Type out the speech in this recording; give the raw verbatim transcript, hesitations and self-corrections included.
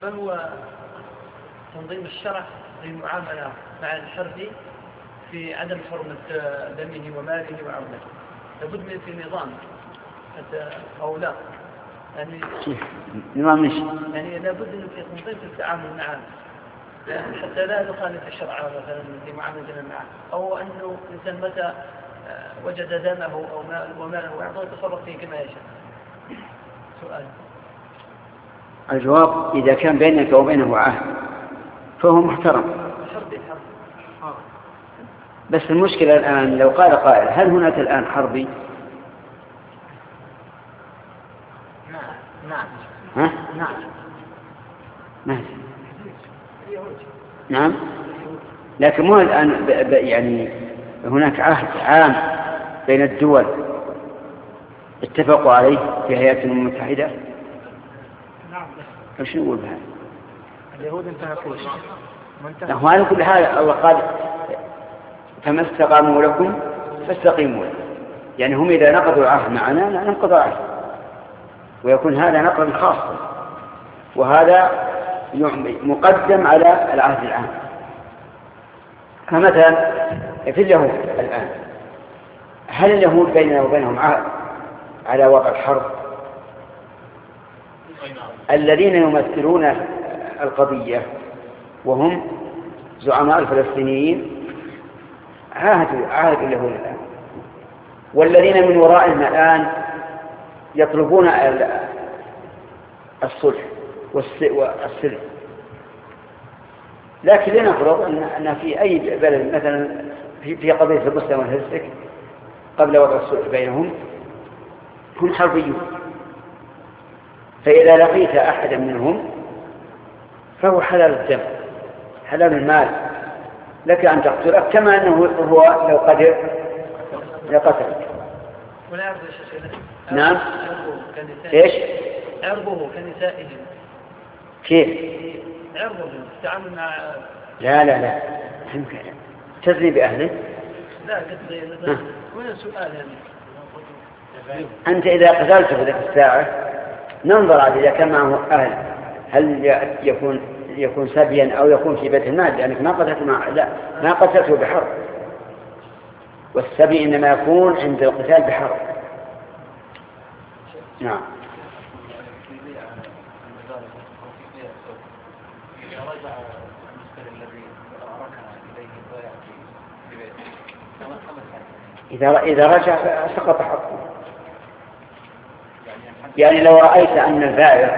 ما هو تنظيم الشرع للمعاملة مع الحربي في عدم حرمة دمه وماله وعونته؟ لابد من في نظام أو لا؟ يعني نظام مش يعني لابد من في تنظيم في التعامل معه حتى لا نخالف الشرع مثلا في معاملتنا معه، أو أنه الإنسان متى وجد دمه أو وماله وعطاه يتصرف فيه كما يشاء. سؤال. الجواب إذا كان بينك وبينه عهد فهو محترم. بس المشكلة الآن لو قال قائل هل هناك الآن حربي؟ نعم. ها؟ نعم. نعم. نعم. لكن مو الآن ب... ب... يعني هناك عهد عام بين الدول اتفقوا عليه في هيئة الأمم المتحدة. نعم. ايش نقول بهذا؟ اليهود انتهكوا هو على كل حال الله قال فما استقاموا لكم فاستقيموا لكم، يعني هم إذا نقضوا العهد معنا ننقض العهد، ويكون هذا نقضا خاصا، وهذا مقدم على العهد العام. فمثلا في اليهود الآن هل اليهود بيننا وبينهم عهد على وضع الحرب؟ الذين يمثلون القضية وهم زعماء الفلسطينيين عاهدوا عاهد اليهود الآن، والذين من ورائهم الآن يطلبون الصلح والسلم. لكن لنفرض أن في أي بلد مثلا في قضية البوسنة والهرسك قبل وضع الصلح بينهم هم حربيون، فإذا لقيت أحدا منهم فهو حلال الدم حلال المال لك أن تقتله، كما أنه هو لو قدر لقتلك. ولا يرضى شيء. نعم. إيش؟ عرضه كنسائهم. كيف؟ عرضه التعامل مع. لا لا لا تزني بأهله. لا قصدي مثلا هنا سؤال يعني. أنت إذا قتلته في ذلك الساعة ننظر على إذا كان معه أهل هل يكون يكون سبيا أو يكون في بيت المال، لأنك ما قتلته مع لا ما قتلته بحرب، والسبي إنما يكون عند القتال بحرب. نعم. إذا إذا رجع سقط حقه. يعني لو رأيت أن البائع